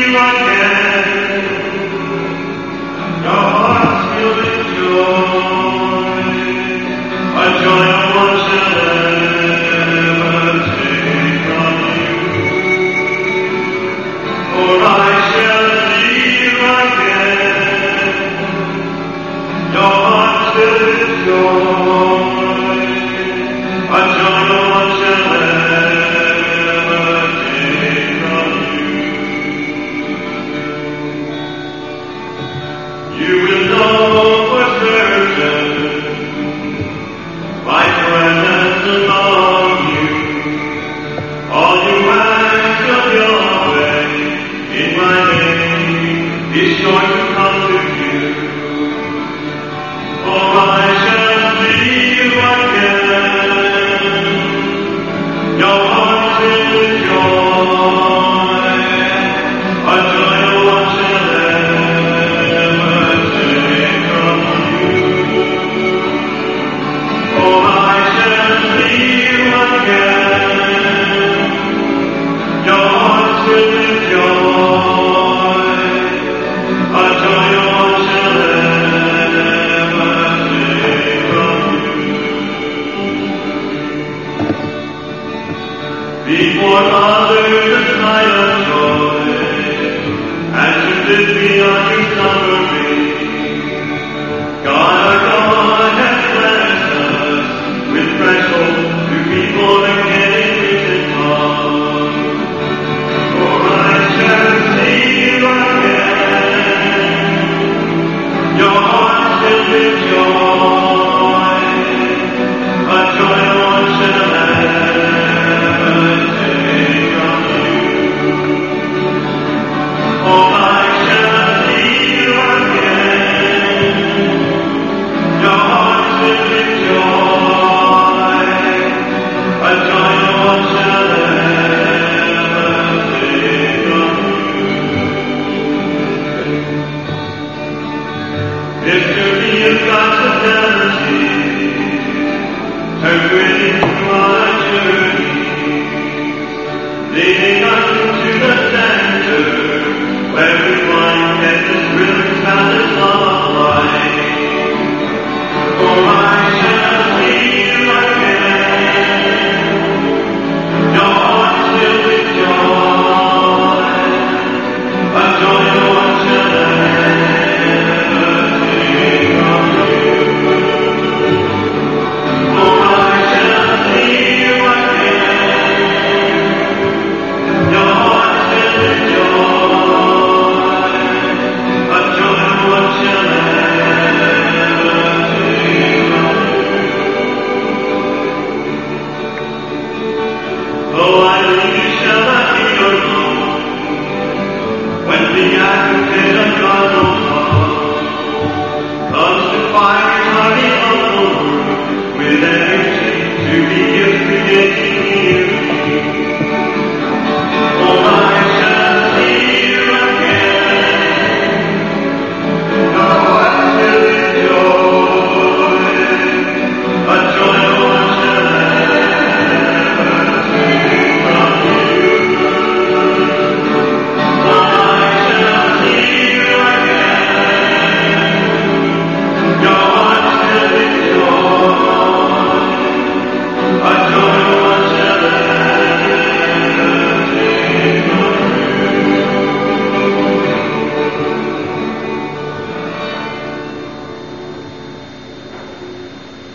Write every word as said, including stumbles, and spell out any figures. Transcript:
you again. Your heart's filled with joy, a joy no one shall ever take from you. For I shall see you again. Your heart's filled with joy, a joy no one shall ever take from you. You will know for certain my presence among you. All you ask of Yahweh in my name is sure to come to you. For I shall see you again. Your heart filled with joy, a joy no one shall ever take from you. For I shall see you again. Your heart filled with joy, a joy no one shall ever take from you. Before others a sign of joy, and to this be on you